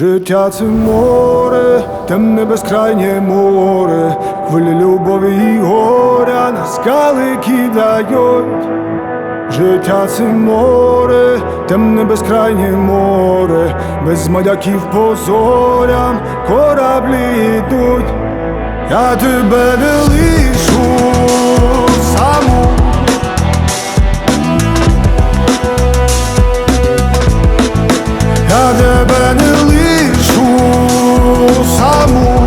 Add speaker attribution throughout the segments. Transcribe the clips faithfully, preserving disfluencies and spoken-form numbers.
Speaker 1: Життя це море, темне безкрайнє море, хвилі любові і горя на скали кидають. Життя це море, темне безкрайнє море, без моряків по зорям кораблі йдуть. Я тебе не лишу саму, я тебе не лишу саму.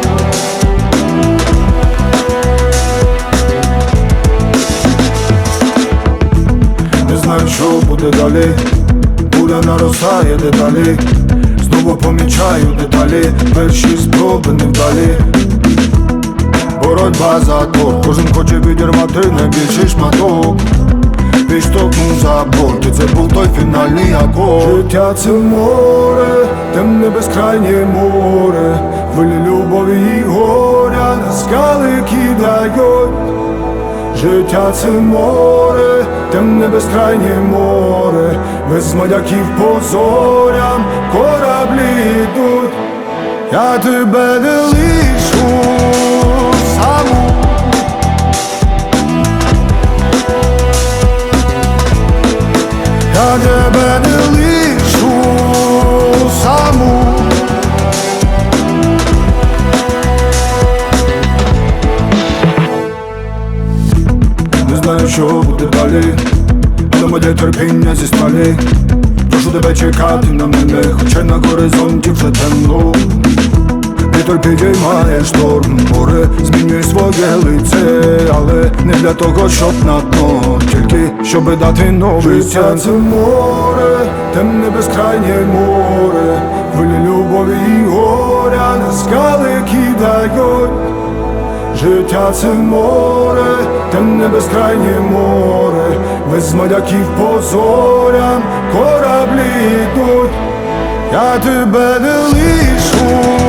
Speaker 1: Не знаю, що буде далі, буря наростає деталі, знову помічаю деталі, перші спроби невдалі. Боротьба за то, кожен хоче відірвати найбільший шматок, підштовхнув за борт, і це був той фінальний акорд. Життя це море, темне безкрайнє море, хвилі любові і горя на скали кидають. Життя це море, темне безкрайнє море, без моряків по зорям кораблі йдуть. Я тебе не лишу саму, я тебе не лишу саму. Не знаю, що буде далі, але моє терпіння зі сталі. Прошу тебе чекати на мене, хоча на горизонті вже темно. Вітер підіймає шторм, море змінює своє лице, але не для того, щоб на дно, тільки щоби дати новий сенс. Життя це море, темне безкрайнє море, хвилі любові і горя на скали кидають. Життя це море, темне безкрайнє море, без моряків по зорям кораблі йдуть. Я тебе не лишу